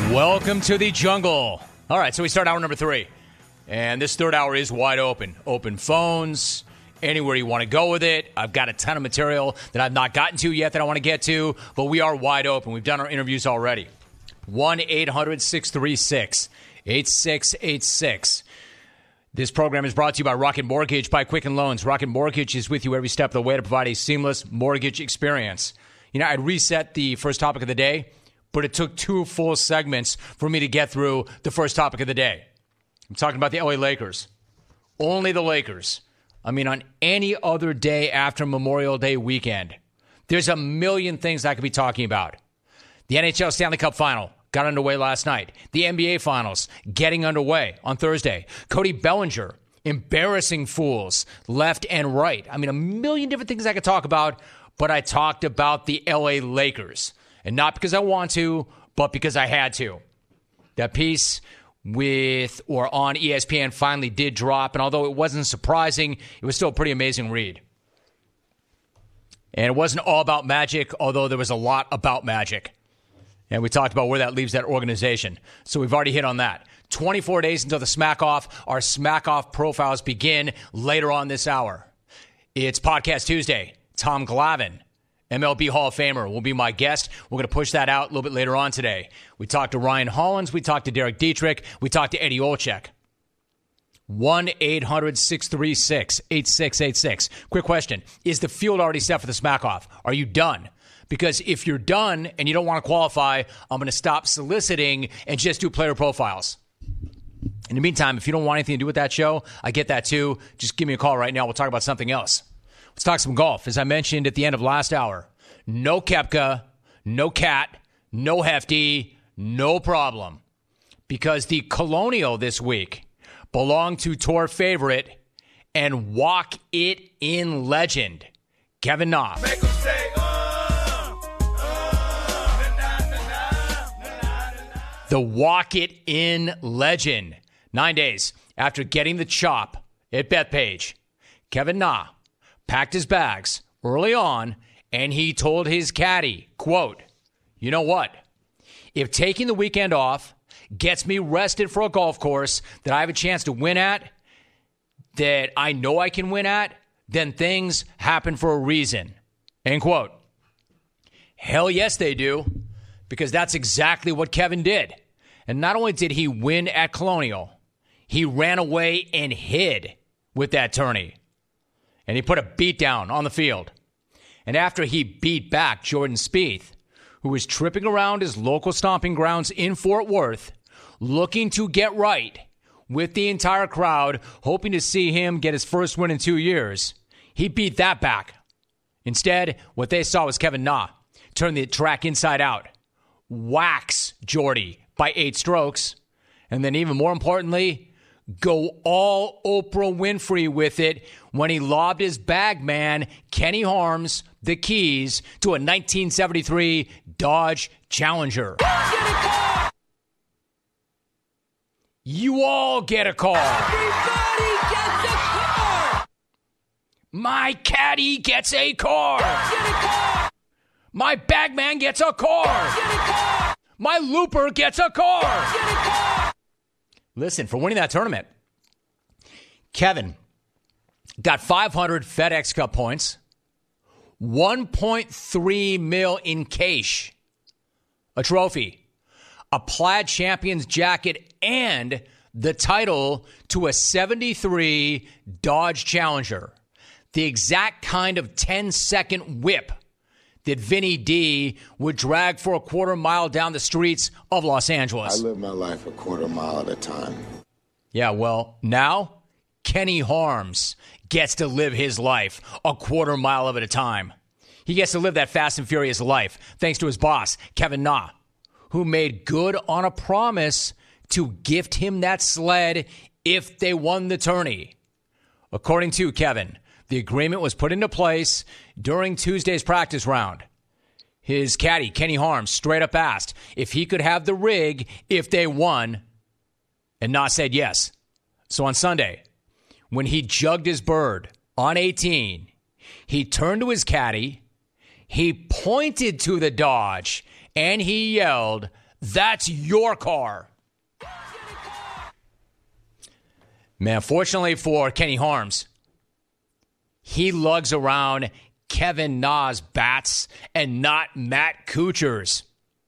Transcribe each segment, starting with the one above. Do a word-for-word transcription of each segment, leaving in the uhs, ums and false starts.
Welcome to the jungle. All right, so we start hour number three. And this third hour is wide open. Open phones, anywhere you want to go with it. I've got a ton of material that I've not gotten to yet that I want to get to, but we are wide open. We've done our interviews already. one eight hundred six three six eight six eight six. This program is brought to you by Rocket Mortgage by Quicken Loans. Rocket Mortgage is with you every step of the way to provide a seamless mortgage experience. You know, I'd reset the first topic of the day, but it took two full segments for me to get through the first topic of the day. I'm talking about the L A Lakers. Only the Lakers. I mean, on any other day after Memorial Day weekend, there's a million things I could be talking about. The N H L Stanley Cup Final got underway last night. The N B A Finals getting underway on Thursday. Cody Bellinger embarrassing fools left and right. I mean, a million different things I could talk about, but I talked about the L A Lakers. And not because I want to, but because I had to. That piece with or on E S P N finally did drop, and although it wasn't surprising, it was still a pretty amazing read. And it wasn't all about Magic, although there was a lot about Magic. And we talked about where that leaves that organization. So we've already hit on that. twenty-four days until the Smack Off. Our Smack Off profiles begin later on this hour. It's Podcast Tuesday. Tom Glavine, M L B Hall of Famer, will be my guest. We're going to push that out a little bit later on today. We talked to Ryan Hollins. We talked to Derek Dietrich. We talked to Eddie Olczyk. one eight hundred six three six eight six eight six. Quick question. Is the field already set for the Smack Off? Are you done? Because if you're done and you don't want to qualify, I'm going to stop soliciting and just do player profiles. In the meantime, if you don't want anything to do with that show, I get that too. Just give me a call right now. We'll talk about something else. Let's talk some golf. As I mentioned at the end of last hour, no Koepka, no Cat, no Hefty, no problem. Because the Colonial this week belonged to tour favorite and walk it in legend, Kevin Na. Make 'em say, uh, uh, na, na, na, na, na, na. The walk it in legend. Nine days after getting the chop at Bethpage, Kevin Na packed his bags early on, and he told his caddy, quote, you know what? If taking the weekend off gets me rested for a golf course that I have a chance to win at, that I know I can win at, then things happen for a reason. End quote. Hell yes, they do, because that's exactly what Kevin did. And not only did he win at Colonial, he ran away and hid with that tourney. And he put a beat down on the field. And after he beat back Jordan Spieth, who was tripping around his local stomping grounds in Fort Worth, looking to get right with the entire crowd, hoping to see him get his first win in two years, he beat that back. Instead, what they saw was Kevin Na turn the track inside out, wax Jordy by eight strokes, and then even more importantly, go all Oprah Winfrey with it when he lobbed his bag man, Kenny Harms, the keys to a nineteen seventy-three Dodge Challenger. You all get a car. Everybody gets a car. My caddy gets a car. Get a car. My bagman gets a car. Get a car. My looper gets a car. Get a car. Listen, for winning that tournament, Kevin got five hundred FedEx Cup points, one point three mil in cash, a trophy, a plaid champion's jacket, and the title to a seventy-three Dodge Challenger. The exact kind of ten-second whip that Vinny D would drag for a quarter mile down the streets of Los Angeles. I live my life a quarter mile at a time. Yeah, well, now Kenny Harms gets to live his life a quarter mile of at a time. He gets to live that fast and furious life thanks to his boss, Kevin Na, who made good on a promise to gift him that sled if they won the tourney. According to Kevin, the agreement was put into place during Tuesday's practice round. His caddy, Kenny Harms, straight up asked if he could have the rig if they won, and Na said yes. So on Sunday, when he jugged his bird on eighteen, he turned to his caddy, he pointed to the Dodge, and he yelled, That's your car. Man, fortunately for Kenny Harms, he lugs around Kevin Na's bats and not Matt Kuchar's.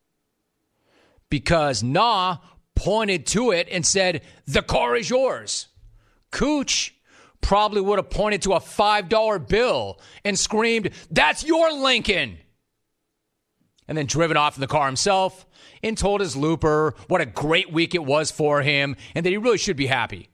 Because Na pointed to it and said, the car is yours. Cooch probably would have pointed to a five dollar bill and screamed, that's your Lincoln. And then driven off in the car himself and told his looper what a great week it was for him and that he really should be happy.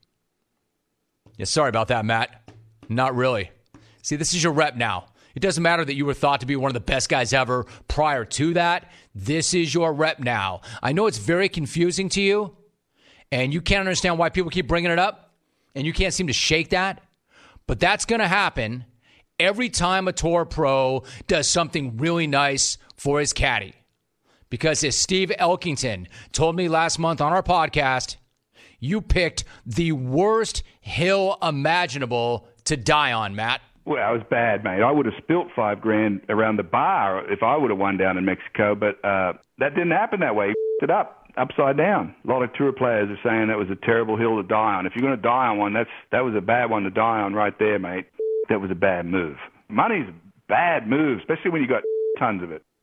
Yeah, sorry about that, Matt. Not really. See, this is your rep now. It doesn't matter that you were thought to be one of the best guys ever prior to that. This is your rep now. I know it's very confusing to you, and you can't understand why people keep bringing it up, and you can't seem to shake that, but that's going to happen every time a tour pro does something really nice for his caddy. Because as Steve Elkington told me last month on our podcast, you picked the worst hill imaginable to die on, Matt. Well, it was bad, mate. I would have spilt five grand around the bar if I would have won down in Mexico, but uh, that didn't happen that way. He f***ed it up, upside down. A lot of tour players are saying that was a terrible hill to die on. If you're going to die on one, that's that was a bad one to die on right there, mate. That was a bad move. Money's a bad move, especially when you got tons of it.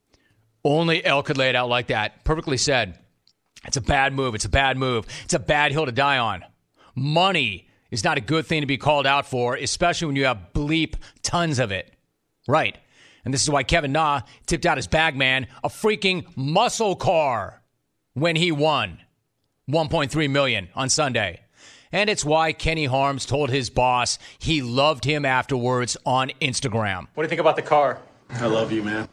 Only El could lay it out like that. Perfectly said. It's a bad move. It's a bad move. It's a bad hill to die on. Money is not a good thing to be called out for, especially when you have bleep tons of it. Right. And this is why Kevin Na tipped out his bagman a freaking muscle car when he won one point three million dollars on Sunday. And it's why Kenny Harms told his boss he loved him afterwards on Instagram. What do you think about the car? I love you, man.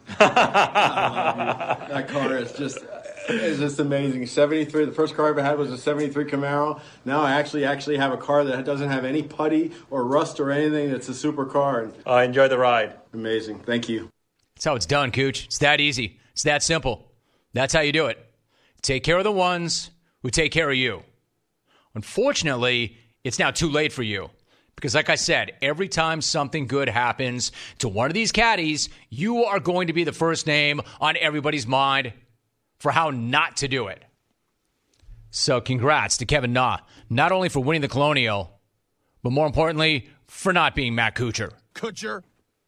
I love you. That car is just... It's just amazing. seventy-three. The first car I ever had was a seventy-three Camaro. Now I actually actually have a car that doesn't have any putty or rust or anything. It's a super car. I uh, enjoy the ride. Amazing. Thank you. That's how it's done, Cooch. It's that easy. It's that simple. That's how you do it. Take care of the ones who take care of you. Unfortunately, it's now too late for you. Because like I said, every time something good happens to one of these caddies, you are going to be the first name on everybody's mind for how not to do it. So congrats to Kevin Na, not only for winning the Colonial, but more importantly, for not being Matt Kuchar. Kuchar.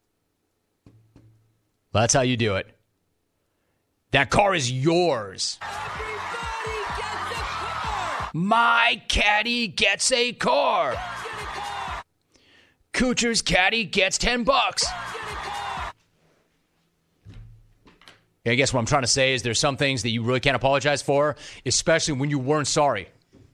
That's how you do it. That car is yours. Everybody gets a car. My caddy gets a car. Kuchar's caddy gets ten bucks. I guess what I'm trying to say is there's some things that you really can't apologize for, especially when you weren't sorry.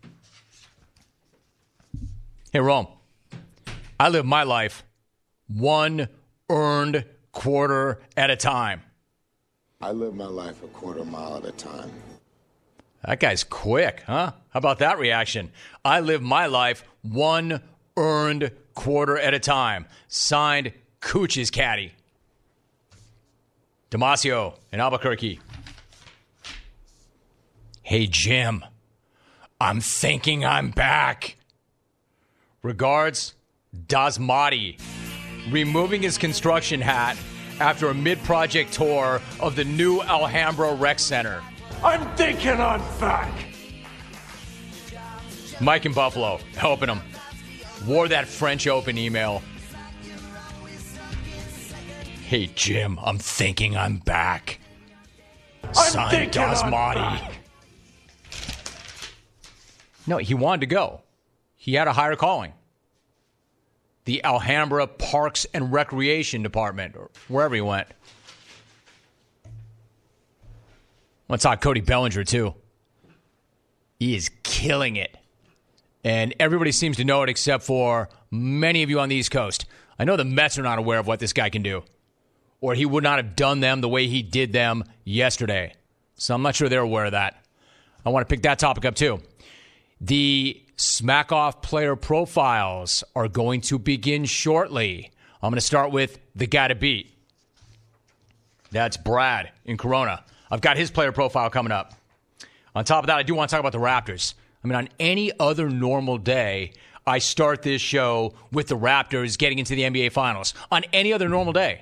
Hey, Rome, I live my life one earned quarter at a time. I live my life a quarter mile at a time. That guy's quick, huh? How about that reaction? I live my life one earned quarter at a time. Signed, Cooch's caddy. Damasio in Albuquerque. Hey, Jim. I'm thinking I'm back. Regards, Dasmati. Removing his construction hat after a mid-project tour of the new Alhambra Rec Center. I'm thinking I'm back. Mike in Buffalo, helping him. Wore that French Open email. Hey, Jim, I'm thinking I'm back. I'm Signed, thinking I'm Dasmati. back. No, he wanted to go. He had a higher calling. The Alhambra Parks and Recreation Department, or wherever he went. Let's talk Cody Bellinger, too. He is killing it. And everybody seems to know it except for many of you on the East Coast. I know the Mets are not aware of what this guy can do, or he would not have done them the way he did them yesterday. So I'm not sure they're aware of that. I want to pick that topic up, too. The Smack Off player profiles are going to begin shortly. I'm going to start with the guy to beat. That's Brad in Corona. I've got his player profile coming up. On top of that, I do want to talk about the Raptors. I mean, on any other normal day, I start this show with the Raptors getting into the N B A Finals. On any other normal day.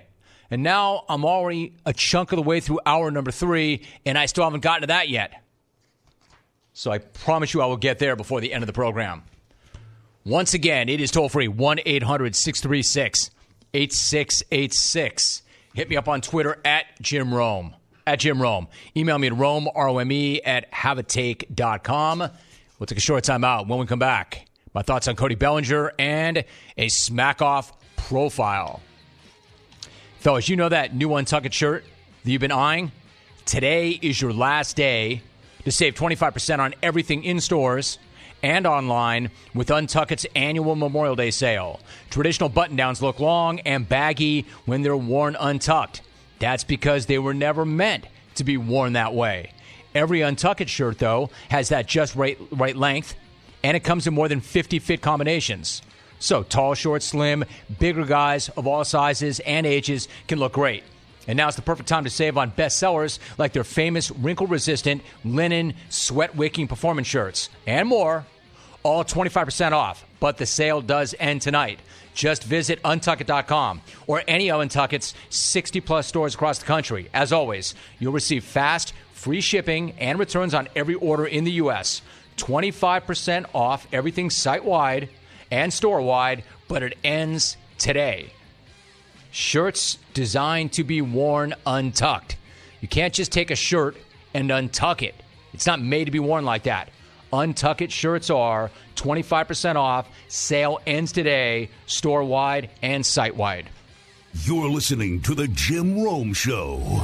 And now I'm already a chunk of the way through hour number three, and I still haven't gotten to that yet. So I promise you I will get there before the end of the program. Once again, it is toll-free, one eight hundred six three six eight six eight six. Hit me up on Twitter at Jim Rome. At Jim Rome. Email me at Rome, R O M E, at have a take dot com. We'll take a short time out. When we come back, my thoughts on Cody Bellinger and a smack-off profile. Fellas, you know that new Untuck It shirt that you've been eyeing? Today is your last day to save twenty-five percent on everything in stores and online with Untuck It's annual Memorial Day sale. Traditional button-downs look long and baggy when they're worn untucked. That's because they were never meant to be worn that way. Every Untuck It shirt, though, has that just right, right length, and it comes in more than fifty fit combinations. So tall, short, slim, bigger guys of all sizes and ages can look great. And now's the perfect time to save on bestsellers like their famous wrinkle-resistant linen sweat-wicking performance shirts and more, all twenty-five percent off. But the sale does end tonight. Just visit untuck it dot com or any of Untuck It's sixty plus stores across the country. As always, you'll receive fast, free shipping and returns on every order in the U S twenty-five percent off everything site-wide and store-wide, but it ends today. Shirts designed to be worn untucked. You can't just take a shirt and untuck it. It's not made to be worn like that. Untuck It shirts are twenty-five percent off. Sale ends today, store-wide and site-wide. You're listening to The Jim Rome Show.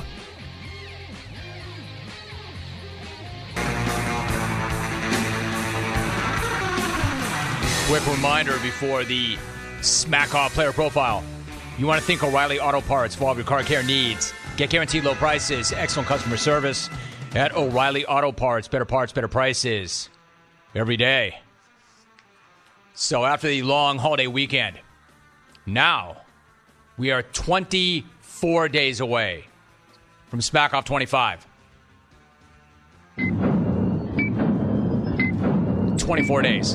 Quick reminder before the Smack Off player profile. You want to think O'Reilly Auto Parts for all of your car care needs. Get guaranteed low prices, excellent customer service at O'Reilly Auto Parts. Better parts, better prices every day. So after the long holiday weekend, now we are twenty-four days away from Smack Off twenty-five. twenty-four days.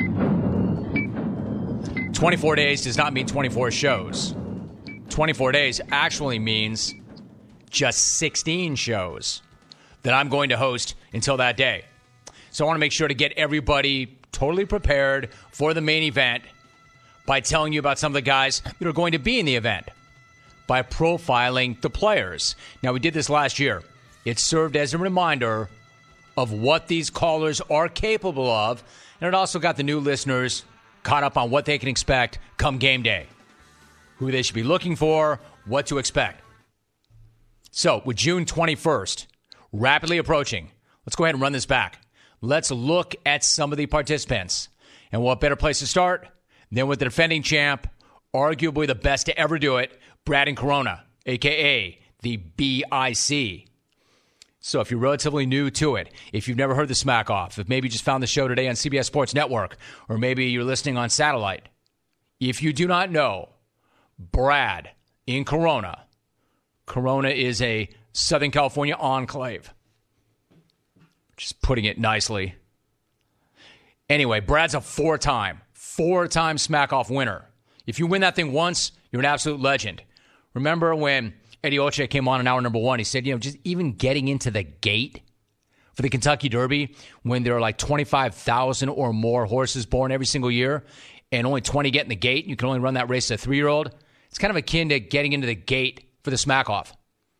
twenty-four days does not mean twenty-four shows. twenty-four days actually means just sixteen shows that I'm going to host until that day. So I want to make sure to get everybody totally prepared for the main event by telling you about some of the guys that are going to be in the event, by profiling the players. Now, we did this last year. It served as a reminder of what these callers are capable of, and it also got the new listeners caught up on what they can expect come game day, who they should be looking for, what to expect. So, with June twenty-first rapidly approaching, let's go ahead and run this back. Let's look at some of the participants. And what better place to start than with the defending champ, arguably the best to ever do it, Braden Corona, a k a the B I C. So if you're relatively new to it, if you've never heard the Smack Off, if maybe you just found the show today on C B S Sports Network, or maybe you're listening on satellite, if you do not know, Brad in Corona, Corona is a Southern California enclave. Just putting it nicely. Anyway, Brad's a four-time, four-time Smack Off winner. If you win that thing once, you're an absolute legend. Remember when Eddie Olczyk came on in hour number one, he said, you know, just even getting into the gate for the Kentucky Derby when there are like twenty-five thousand or more horses born every single year and only twenty get in the gate, you can only run that race as a three-year-old. It's kind of akin to getting into the gate for the Smack Off.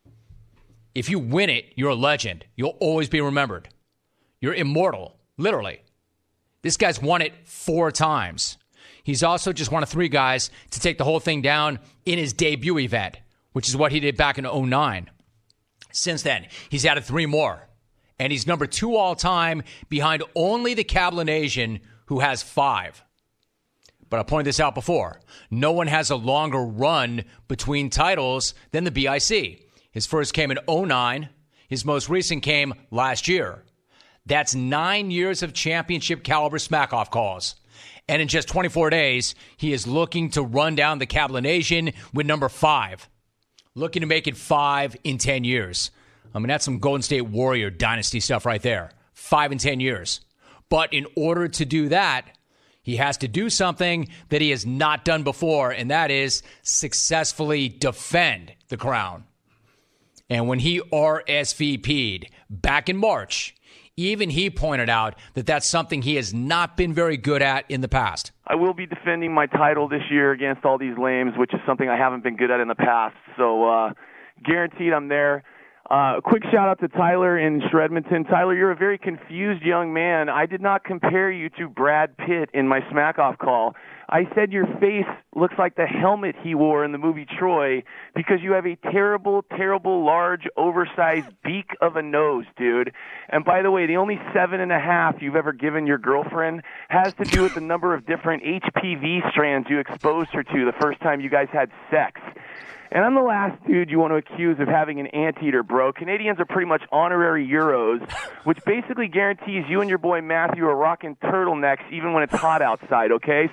If you win it, you're a legend. You'll always be remembered. You're immortal, literally. This guy's won it four times. He's also just one of three guys to take the whole thing down in his debut event, which is what he did back in oh nine. Since then, he's added three more. And he's number two all-time behind only the Cablinasian, who has five. But I pointed this out before. No one has a longer run between titles than the B I C. His first came in oh nine. His most recent came last year. That's nine years of championship-caliber Smack-Off calls. And in just twenty-four days, he is looking to run down the Cablinasian with number five. Looking to make it five in ten years. I mean, that's some Golden State Warrior dynasty stuff right there. Five in ten years. But in order to do that, He has to do something that he has not done before, and that is successfully defend the crown. And when he R S V P'd back in March, even he pointed out that that's something he has not been very good at in the past. I will be defending my title this year against all these lames, which is something I haven't been good at in the past. So uh, guaranteed I'm there. Uh, a quick shout out to Tyler in Shredmonton. Tyler, you're a very confused young man. I did not compare you to Brad Pitt in my Smack Off call. I said your face looks like the helmet he wore in the movie Troy because you have a terrible, terrible, large, oversized beak of a nose, dude. And by the way, the only seven and a half you've ever given your girlfriend has to do with the number of different H P V strands you exposed her to the first time you guys had sex. And I'm the last dude you want to accuse of having an anteater, bro. Canadians are pretty much honorary Euros, which basically guarantees you and your boy Matthew are rocking turtlenecks even when it's hot outside, okay?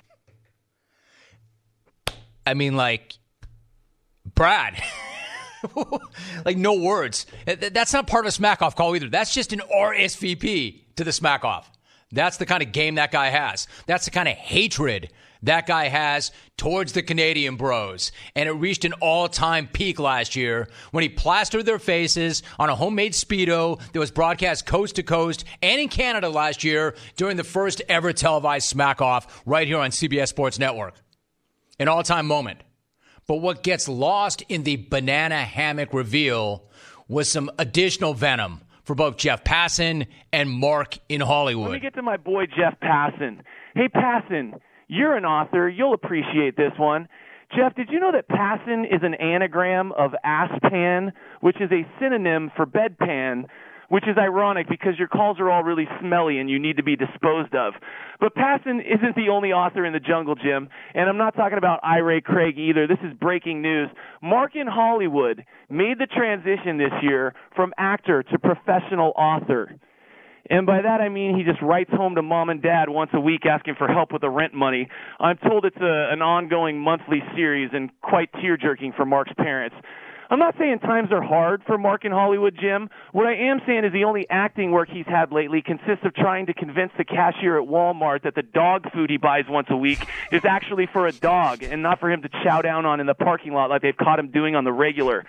I mean, like, Brad. Like, no words. That's not part of a Smack-Off call either. That's just an R S V P to the Smack-Off. That's the kind of game that guy has. That's the kind of hatred that guy has towards the Canadian bros. And it reached an all-time peak last year when he plastered their faces on a homemade Speedo that was broadcast coast to coast and in Canada last year during the first ever televised Smack-Off right here on C B S Sports Network. An all-time moment. But what gets lost in the banana hammock reveal was some additional venom for both Jeff Passan and Mark in Hollywood. Let me get to my boy Jeff Passan. Hey, Passan, you're an author. You'll appreciate this one. Jeff, did you know that Passan is an anagram of asspan, which is a synonym for bedpan, which is ironic because your calls are all really smelly and you need to be disposed of. But Passan isn't the only author in the jungle, Jim, and I'm not talking about I. Ray Craig either. This is breaking news. Mark in Hollywood made the transition this year from actor to professional author. And by that I mean he just writes home to mom and dad once a week asking for help with the rent money. I'm told it's a, an ongoing monthly series and quite tear-jerking for Mark's parents. I'm not saying times are hard for Mark in Hollywood, Jim. What I am saying is the only acting work he's had lately consists of trying to convince the cashier at Walmart that the dog food he buys once a week is actually for a dog and not for him to chow down on in the parking lot like they've caught him doing on the regular.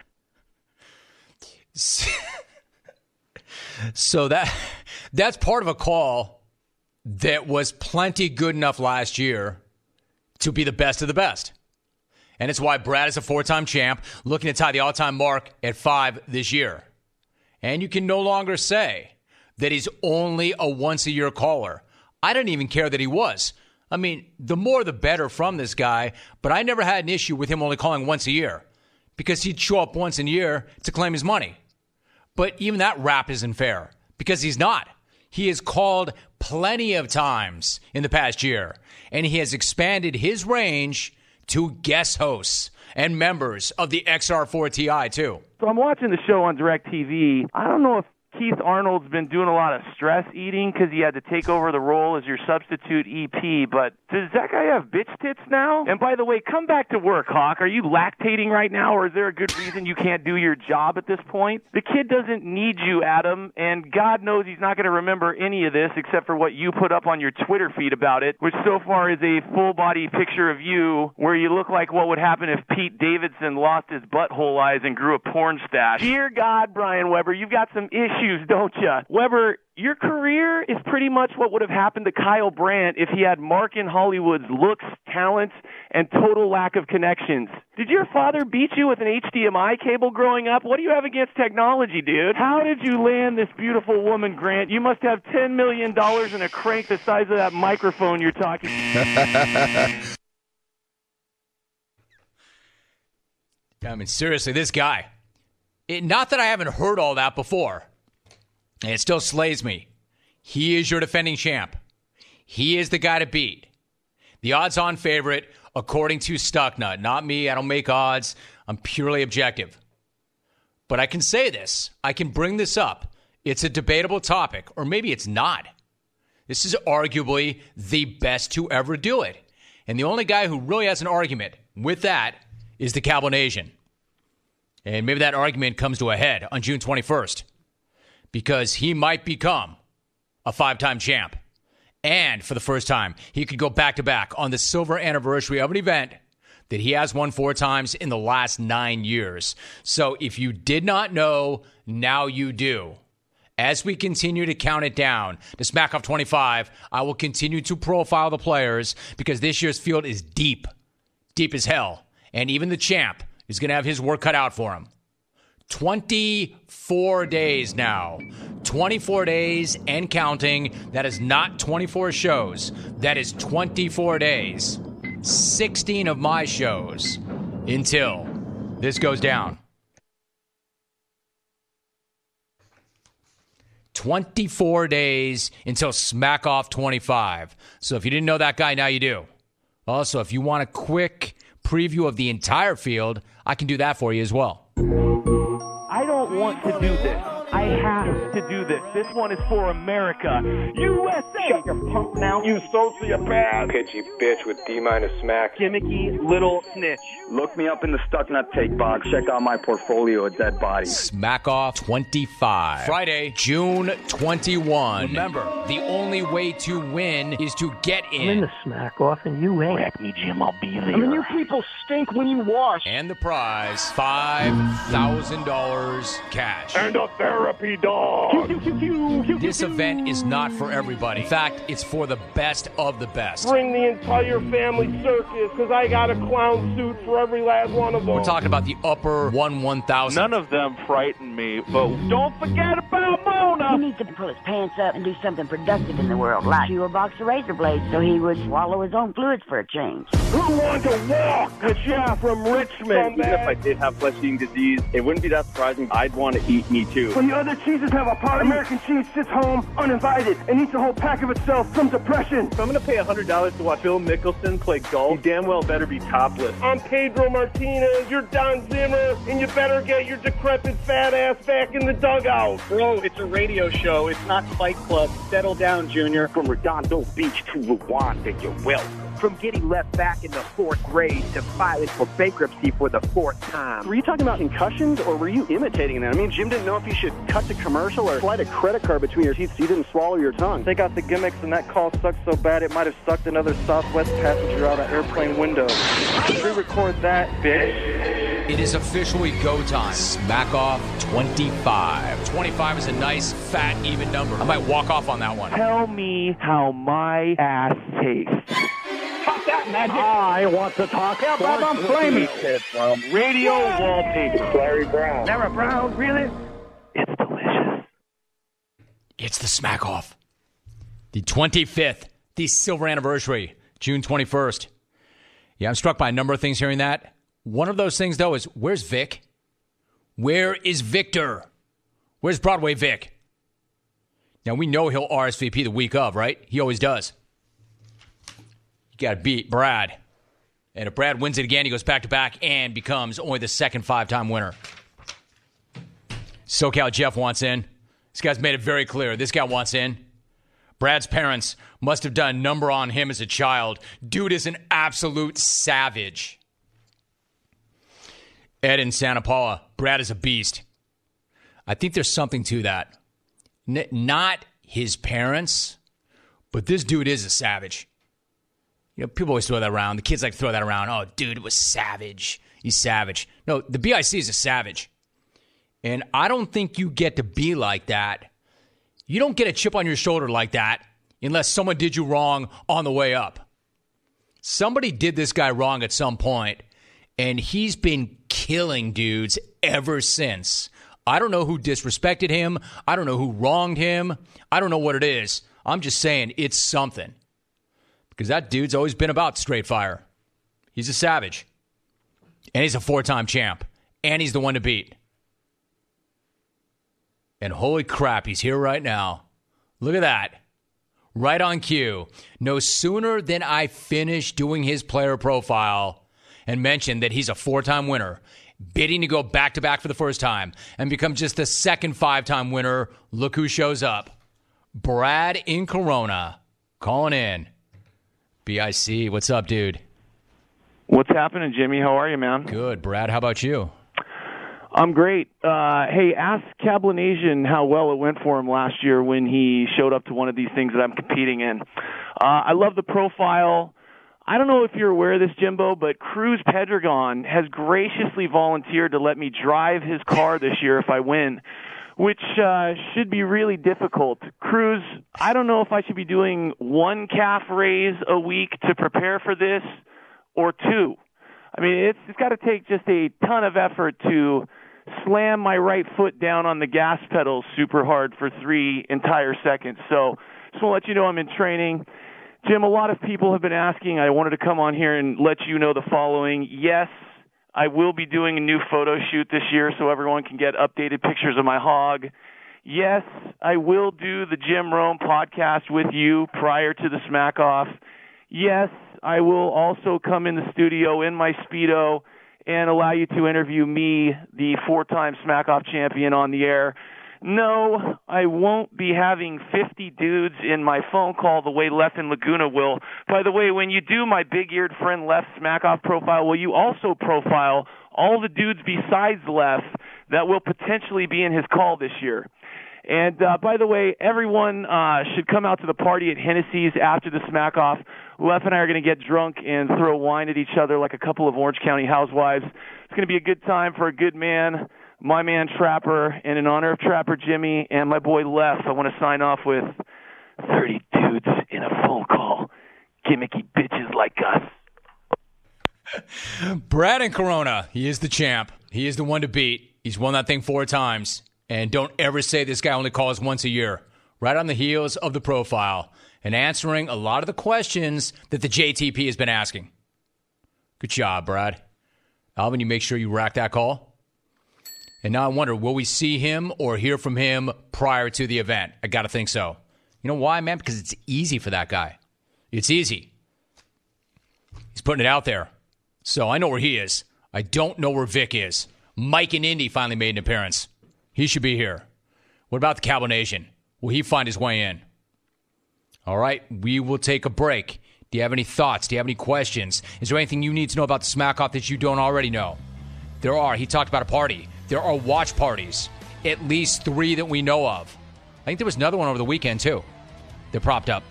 So that that's part of a call that was plenty good enough last year to be the best of the best. And it's why Brad is a four-time champ, looking to tie the all-time mark at five this year. And you can no longer say that he's only a once-a-year caller. I didn't even care that he was. I mean, the more the better from this guy, but I never had an issue with him only calling once a year because he'd show up once a year to claim his money. But even that rap isn't fair because he's not. He has called plenty of times in the past year, and he has expanded his range to guest hosts and members of the X R four T I, too. So I'm watching the show on DirecTV. I don't know if Keith Arnold's been doing a lot of stress eating because he had to take over the role as your substitute E P, but does that guy have bitch tits now? And by the way, come back to work, Hawk. Are you lactating right now, or is there a good reason you can't do your job at this point? The kid doesn't need you, Adam, and God knows he's not going to remember any of this except for what you put up on your Twitter feed about it, which so far is a full-body picture of you where you look like what would happen if Pete Davidson lost his butthole eyes and grew a porn stash. Dear God, Brian Weber, you've got some issues, don't you? Weber, your career is pretty much what would have happened to Kyle Brandt if he had Mark in Hollywood's looks, talents, and total lack of connections. Did your father beat you with an H D M I cable growing up? What do you have against technology, dude? How did you land this beautiful woman, Grant? You must have ten million dollars in a crank the size of that microphone you're talking. I mean, seriously, this guy. It, not that I haven't heard all that before. And it still slays me. He is your defending champ. He is the guy to beat. The odds-on favorite, according to Stucknut. Not me. I don't make odds. I'm purely objective. But I can say this. I can bring this up. It's a debatable topic. Or maybe it's not. This is arguably the best to ever do it. And the only guy who really has an argument with that is the Cowboy Nation. And maybe that argument comes to a head on June twenty-first. Because he might become a five-time champ. And for the first time, he could go back-to-back on the silver anniversary of an event that he has won four times in the last nine years. So if you did not know, now you do. As we continue to count it down to Smack Off twenty-five, I will continue to profile the players because this year's field is deep, deep as hell. And even the champ is going to have his work cut out for him. twenty-four days now. twenty-four days and counting. That is not twenty-four shows. That is twenty-four days. sixteen of my shows until this goes down. twenty-four days until Smack Off twenty-five. So if you didn't know that guy, now you do. Also, if you want a quick preview of the entire field, I can do that for you as well. I don't want to do this. I have to do this. This one is for America. U S A! Shut your punk mouth, you sociopath! Pitchy bitch with D-minus smack. Gimmicky little snitch. Look me up in the Stuck Nut Take box. Check out my portfolio of dead bodies. Smack Off twenty-five. Friday, June twenty-first. Remember, the only way to win is to get in. I'm in the Smack Off and you ain't. Crack me, Jim. I'll be there. I mean, you people stink when you wash. And the prize, five thousand dollars cash. And a therapy dog. This event is not for everybody. In fact, it's for the best of the best. Bring the entire family circus, because I got a clown suit for every last one of them. We're talking about the upper one one thousand. None of them frighten me, but don't forget about Mona! He needs to pull his pants up and do something productive in the world, like chew a box of razor blades so he would swallow his own fluids for a change. Who wants to walk with you from Richmond? Even if I did have flesh-eating disease, it wouldn't be that surprising. I'd want to eat me too. When the other cheeses have a party, American cheese sits home uninvited and eats a whole pack of itself from depression. If I'm going to pay one hundred dollars to watch Phil Mickelson play golf, you damn well better be topless. I'm Pedro Martinez, you're Don Zimmer, and you better get your decrepit fat ass back in the dugout. Bro, it's a radio show. It's not Fight Club. Settle down, Junior. From Redondo Beach to Rwanda, you will. From getting left back in the fourth grade to filing for bankruptcy for the fourth time. Were you talking about concussions, or were you imitating that? I mean, Jim didn't know if he should cut the commercial or slide a credit card between your teeth so you didn't swallow your tongue. Take out the gimmicks, and that call sucked so bad it might have sucked another Southwest passenger out an airplane window. Re-record that, bitch. It is officially go time. Smack Off twenty-five. twenty-five is a nice, fat, even number. I might walk off on that one. Tell me how my ass tastes. Talk that magic. I want to talk about I'm flaming. From radio wallpaper. Larry Brown. Sarah Brown, really? It's delicious. It's the Smack Off. The twenty-fifth, the silver anniversary, June twenty-first. Yeah, I'm struck by a number of things hearing that. One of those things, though, is where's Vic? Where is Victor? Where's Broadway Vic? Now, we know he'll R S V P the week of, right? He always does. You got to beat Brad. And if Brad wins it again, he goes back-to-back and becomes only the second five-time winner. SoCal Jeff wants in. This guy's made it very clear. This guy wants in. Brad's parents must have done a number on him as a child. Dude is an absolute savage. Ed in Santa Paula, Brad is a beast. I think there's something to that. N- not his parents, but this dude is a savage. You know, people always throw that around. The kids like to throw that around. Oh, dude, it was savage. He's savage. No, the B I C is a savage. And I don't think you get to be like that. You don't get a chip on your shoulder like that unless someone did you wrong on the way up. Somebody did this guy wrong at some point, and he's been killing dudes ever since. I don't know who disrespected him. I don't know who wronged him. I don't know what it is. I'm just saying it's something. Because that dude's always been about straight fire. He's a savage. And he's a four-time champ. And he's the one to beat. And holy crap, he's here right now. Look at that. Right on cue. No sooner than I finish doing his player profile and mention that he's a four-time winner, bidding to go back-to-back for the first time and become just the second five-time winner, look who shows up. Brad in Corona, calling in. B I C, what's up, dude? What's happening, Jimmy? How are you, man? Good. Brad, how about you? I'm great. Uh, hey, ask Cablinasian how well it went for him last year when he showed up to one of these things that I'm competing in. Uh, I love the profile. I don't know if you're aware of this, Jimbo, but Cruz Pedregon has graciously volunteered to let me drive his car this year if I win, which uh, should be really difficult. Cruz, I don't know if I should be doing one calf raise a week to prepare for this or two. I mean, it's, it's got to take just a ton of effort to slam my right foot down on the gas pedal super hard for three entire seconds. So just want to let you know I'm in training. Jim, a lot of people have been asking. I wanted to come on here and let you know the following. Yes, I will be doing a new photo shoot this year so everyone can get updated pictures of my hog. Yes, I will do the Jim Rome podcast with you prior to the Smack Off. Yes, I will also come in the studio in my Speedo and allow you to interview me, the four-time Smack Off champion, on the air. No, I won't be having fifty dudes in my phone call the way Lef and Laguna will. By the way, when you do my big-eared friend Lef's Smack Off profile, will you also profile all the dudes besides Lef that will potentially be in his call this year? And, uh, by the way, everyone uh, should come out to the party at Hennessy's after the Smack Off. Lef and I are going to get drunk and throw wine at each other like a couple of Orange County housewives. It's going to be a good time for a good man, my man Trapper, and in honor of Trapper Jimmy and my boy Lef, I want to sign off with thirty dudes in a phone call. Gimmicky bitches like us. Brad in Corona, he is the champ. He is the one to beat. He's won that thing four times. And don't ever say this guy only calls once a year. Right on the heels of the profile and answering a lot of the questions that the J T P has been asking. Good job, Brad. Alvin, you make sure you rack that call. And now I wonder, will we see him or hear from him prior to the event? I got to think so. You know why, man? Because it's easy for that guy. It's easy. He's putting it out there. So I know where he is. I don't know where Vic is. Mike in Indy finally made an appearance. He should be here. What about the Cablinasian? Will he find his way in? All right, we will take a break. Do you have any thoughts? Do you have any questions? Is there anything you need to know about the Smack Off that you don't already know? There are. He talked about a party. There are watch parties. At least three that we know of. I think there was another one over the weekend, too. They're propped up.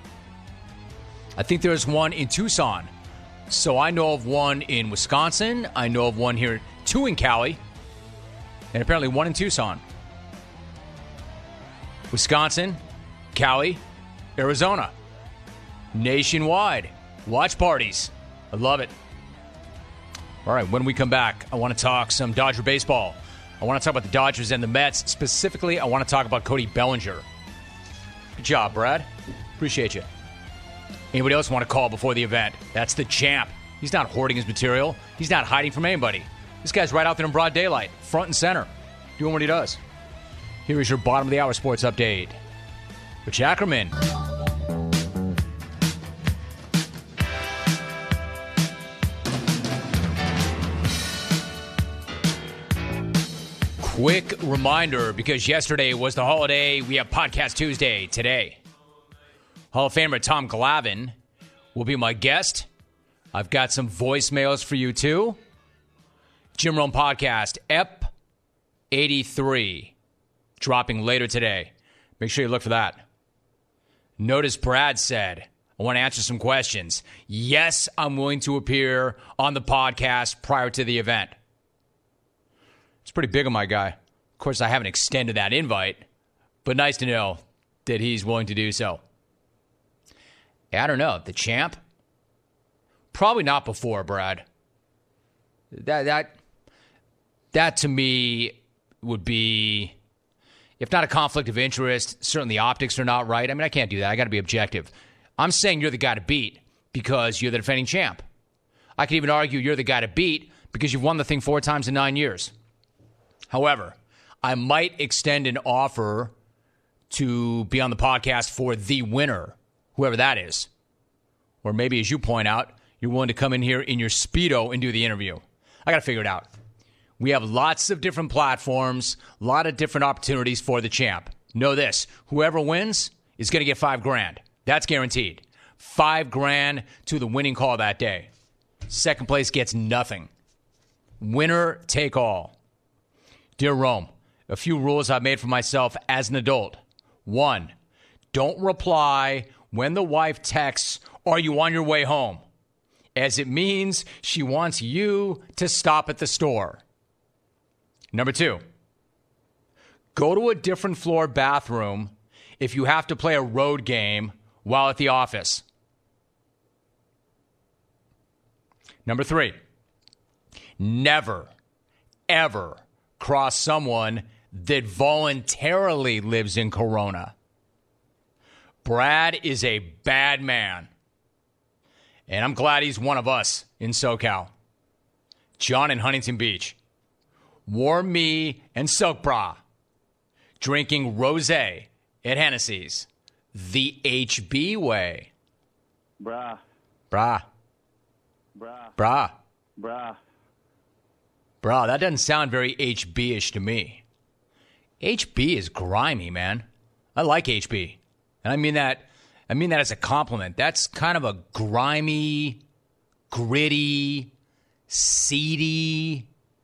I think there's one in Tucson. So I know of one in Wisconsin. I know of one here, two in Cali. And apparently one in Tucson. Wisconsin, Cali, Arizona. Nationwide. Watch parties. I love it. All right, when we come back, I want to talk some Dodger baseball. I want to talk about the Dodgers and the Mets. Specifically, I want to talk about Cody Bellinger. Good job, Brad. Appreciate you. Anybody else want to call before the event? That's the champ. He's not hoarding his material. He's not hiding from anybody. This guy's right out there in broad daylight, front and center, doing what he does. Here is your bottom of the hour sports update. Rich Ackerman. Quick reminder, because yesterday was the holiday, we have Podcast Tuesday today. Hall of Famer Tom Glavine will be my guest. I've got some voicemails for you, too. Jim Rome Podcast, E P eighty-three, dropping later today. Make sure you look for that. Notice Brad said, I want to answer some questions. Yes, I'm willing to appear on the podcast prior to the event. It's pretty big of my guy. Of course, I haven't extended that invite, but nice to know that he's willing to do so. I don't know. The champ? Probably not before, Brad. That that that to me would be, if not a conflict of interest, certainly the optics are not right. I mean, I can't do that. I got to be objective. I'm saying you're the guy to beat because you're the defending champ. I could even argue you're the guy to beat because you've won the thing four times in nine years. However, I might extend an offer to be on the podcast for the winner, whoever that is. Or maybe, as you point out, you're willing to come in here in your Speedo and do the interview. I got to figure it out. We have lots of different platforms, a lot of different opportunities for the champ. Know this, whoever wins is going to get five grand. That's guaranteed. Five grand to the winning call that day. Second place gets nothing. Winner take all. Dear Rome, a few rules I've made for myself as an adult. One, don't reply when the wife texts, "Are you on your way home?" as it means she wants you to stop at the store. Number two, go to a different floor bathroom if you have to play a road game while at the office. Number three, never, ever cross someone that voluntarily lives in Corona. Brad is a bad man. And I'm glad he's one of us in SoCal. John in Huntington Beach. Warm me and Silk Bra. Drinking rosé at Hennessy's. The H B way. Brah. Brah. Brah. Brah. Brah. Brah, that doesn't sound very H B-ish to me. H B is grimy, man. I like H B. And I mean that I mean that as a compliment. That's kind of a grimy, gritty, seedy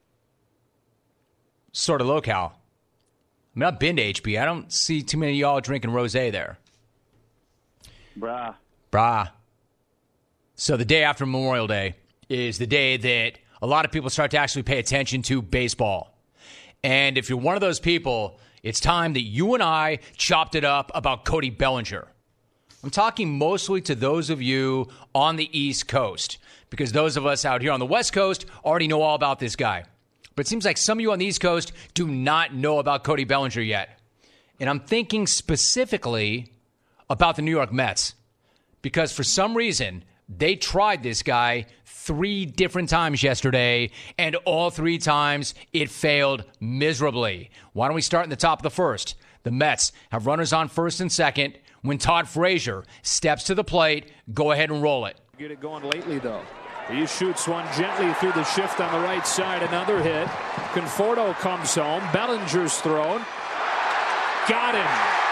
sort of locale. I mean, I've been to H B. I don't see too many of y'all drinking rosé there. Brah. Brah. So the day after Memorial Day is the day that a lot of people start to actually pay attention to baseball. And if you're one of those people, it's time that you and I chopped it up about Cody Bellinger. I'm talking mostly to those of you on the East Coast, because those of us out here on the West Coast already know all about this guy. But it seems like some of you on the East Coast do not know about Cody Bellinger yet. And I'm thinking specifically about the New York Mets, because for some reason, they tried this guy three different times yesterday, and all three times it failed miserably. Why don't we start in the top of the first? The Mets have runners on first and second. When Todd Frazier steps to the plate, go ahead and roll it. Get it going lately, though. He shoots one gently through the shift on the right side. Another hit. Conforto comes home. Bellinger's thrown. Got him.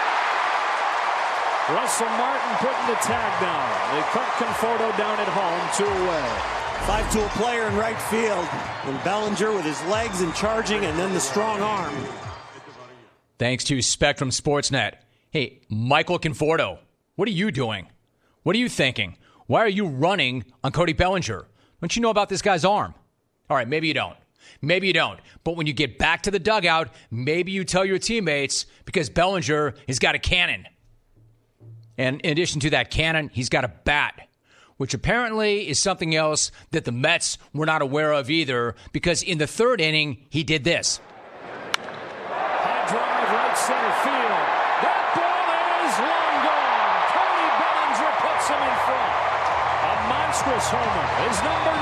Russell Martin putting the tag down. They cut Conforto down at home, two away. Five-tool player in right field. And Bellinger with his legs and charging, and then the strong arm. Thanks to Spectrum Sportsnet. Hey, Michael Conforto, what are you doing? What are you thinking? Why are you running on Cody Bellinger? Don't you know about this guy's arm? All right, maybe you don't. Maybe you don't. But when you get back to the dugout, maybe you tell your teammates, because Bellinger has got a cannon. And in addition to that cannon, he's got a bat, which apparently is something else that the Mets were not aware of either, because in the third inning, he did this. High drive, right center field. That ball is long gone. Cody Bellinger puts him in front. A monstrous homer is number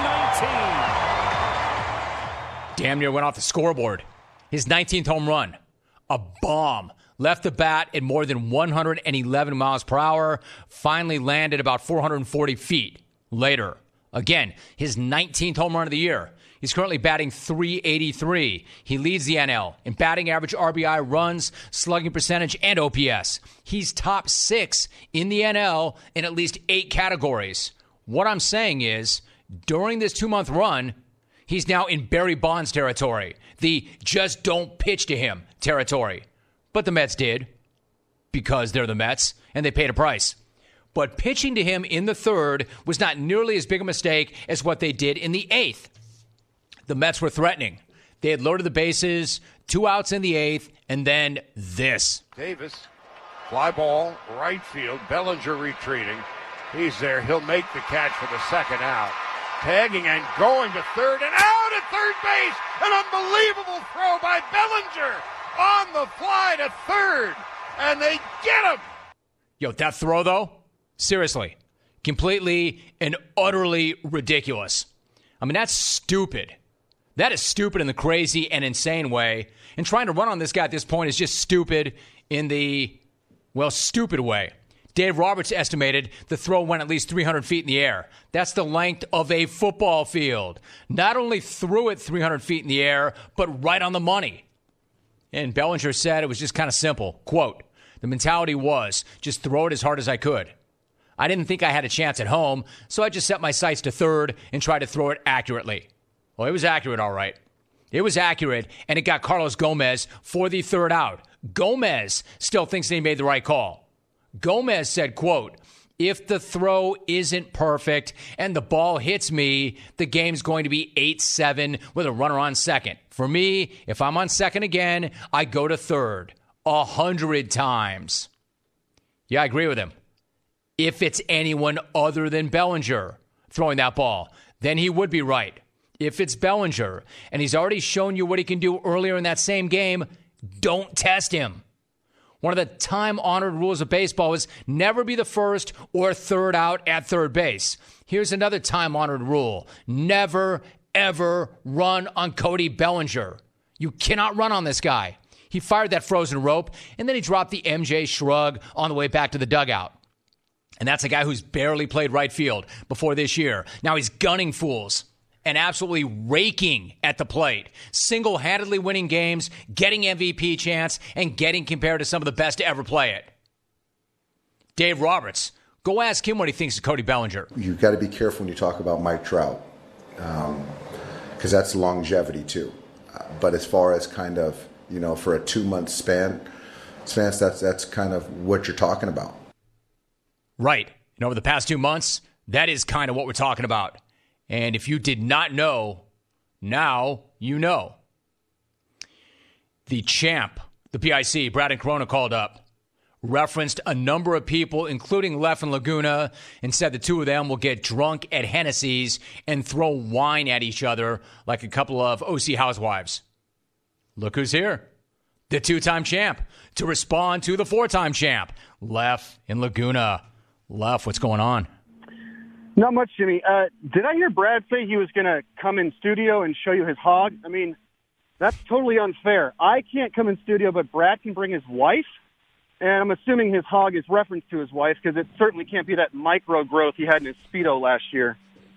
nineteen. Damn near went off the scoreboard. His nineteenth home run. A bomb. Left the bat at more than one hundred eleven miles per hour. Finally landed about four hundred forty feet later. Again, his nineteenth home run of the year. He's currently batting three eighty-three. He leads the N L in batting average, R B I, runs, slugging percentage, and O P S. He's top six in the N L in at least eight categories. What I'm saying is, during this two-month run, he's now in Barry Bonds territory, the just don't pitch to him territory. But the Mets did, because they're the Mets, and they paid a price. But pitching to him in the third was not nearly as big a mistake as what they did in the eighth. The Mets were threatening. They had loaded the bases, two outs in the eighth, and then this. Davis, fly ball, right field, Bellinger retreating. He's there. He'll make the catch for the second out. Tagging and going to third, and out at third base. An unbelievable throw by Bellinger. On the fly to third, and they get him. Yo, that throw, though, seriously, completely and utterly ridiculous. I mean, that's stupid. That is stupid in the crazy and insane way. And trying to run on this guy at this point is just stupid in the, well, stupid way. Dave Roberts estimated the throw went at least three hundred feet in the air. That's the length of a football field. Not only threw it three hundred feet in the air, but right on the money. And Bellinger said it was just kind of simple. Quote, the mentality was, just throw it as hard as I could. I didn't think I had a chance at home, so I just set my sights to third and tried to throw it accurately. Well, it was accurate, all right. It was accurate, and it got Carlos Gomez for the third out. Gomez still thinks they made the right call. Gomez said, quote, if the throw isn't perfect and the ball hits me, the game's going to be eight seven with a runner on second. For me, if I'm on second again, I go to third a hundred times. Yeah, I agree with him. If it's anyone other than Bellinger throwing that ball, then he would be right. If it's Bellinger, and he's already shown you what he can do earlier in that same game, don't test him. One of the time-honored rules of baseball is never be the first or third out at third base. Here's another time-honored rule. Never, ever run on Cody Bellinger. You cannot run on this guy. He fired that frozen rope, and then he dropped the M J shrug on the way back to the dugout. And that's a guy who's barely played right field before this year. Now he's gunning fools and absolutely raking at the plate, single-handedly winning games, getting M V P chance, and getting compared to some of the best to ever play it. Dave Roberts, go ask him what he thinks of Cody Bellinger. You've got to be careful when you talk about Mike Trout, because um, that's longevity too. Uh, but as far as kind of, you know, for a two-month span, span that's, that's kind of what you're talking about. Right. And over the past two months, that is kind of what we're talking about. And if you did not know, now you know. The champ, the P I C, Brad and Corona called up, referenced a number of people, including Lef and Laguna, and said the two of them will get drunk at Hennessy's and throw wine at each other like a couple of O C housewives. Look who's here. The two-time champ to respond to the four-time champ, Lef and Laguna. Lef, what's going on? Not much, Jimmy. Uh, did I hear Brad say he was going to come in studio and show you his hog? I mean, that's totally unfair. I can't come in studio, but Brad can bring his wife, and I'm assuming his hog is reference to his wife because it certainly can't be that micro growth he had in his Speedo last year.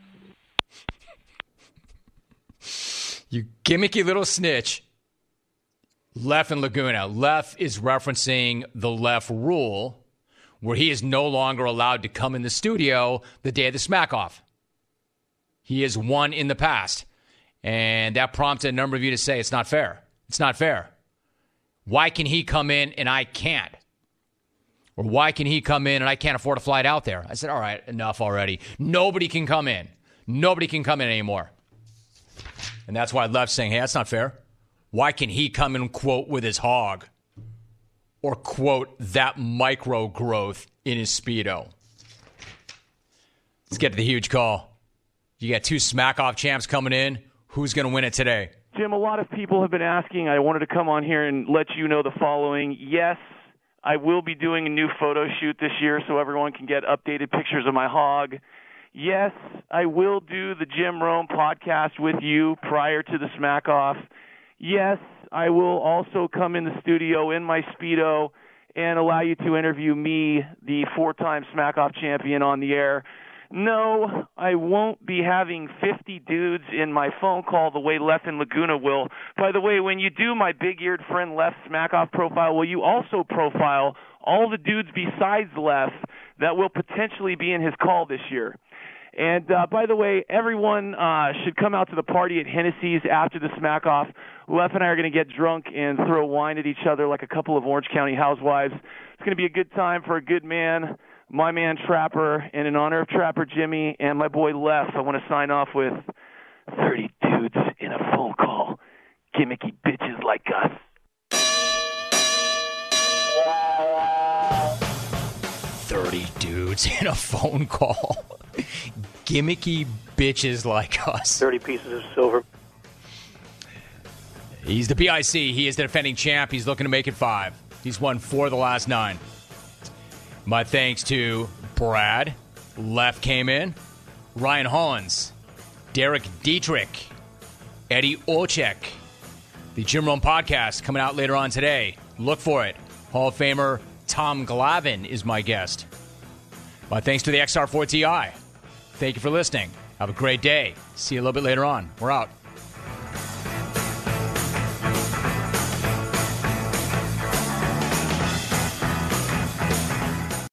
You gimmicky little snitch. Lef and Laguna. Lef is referencing the Lef rule, where he is no longer allowed to come in the studio the day of the smack-off. He has won in the past. And that prompted a number of you to say, it's not fair. It's not fair. Why can he come in and I can't? Or why can he come in and I can't afford a flight out there? I said, all right, enough already. Nobody can come in. Nobody can come in anymore. And that's why Lef's saying, hey, that's not fair. Why can he come in, quote, with his hog? Or, quote, that micro growth in his Speedo. Let's get to the huge call. You got two smack-off champs coming in. Who's going to win it today? Jim, a lot of people have been asking. I wanted to come on here and let you know the following. Yes, I will be doing a new photo shoot this year so everyone can get updated pictures of my hog. Yes, I will do the Jim Rome podcast with you prior to the smack-off. Yes, I will also come in the studio in my Speedo and allow you to interview me, the four-time Smack-Off champion, on the air. No, I won't be having fifty dudes in my phone call the way Lef and Laguna will. By the way, when you do my big-eared friend Lef's Smack-Off profile, will you also profile all the dudes besides Lef that will potentially be in his call this year? And, uh, by the way, everyone uh, should come out to the party at Hennessy's after the smack-off. Lef and I are going to get drunk and throw wine at each other like a couple of Orange County housewives. It's going to be a good time for a good man, my man Trapper, and in honor of Trapper Jimmy and my boy Lef, I want to sign off with thirty dudes in a phone call. Gimmicky bitches like us. thirty dudes in a phone call. Gimmicky bitches like us. thirty pieces of silver. He's the P I C. He is the defending champ. He's looking to make it five. He's won four of the last nine. My thanks to Brad. Lef came in. Ryan Hollins. Derek Dietrich. Eddie Olczyk. The Jim Rome podcast coming out later on today. Look for it. Hall of Famer Tom Glavine is my guest. My thanks to the X R four T I. Thank you for listening. Have a great day. See you a little bit later on. We're out.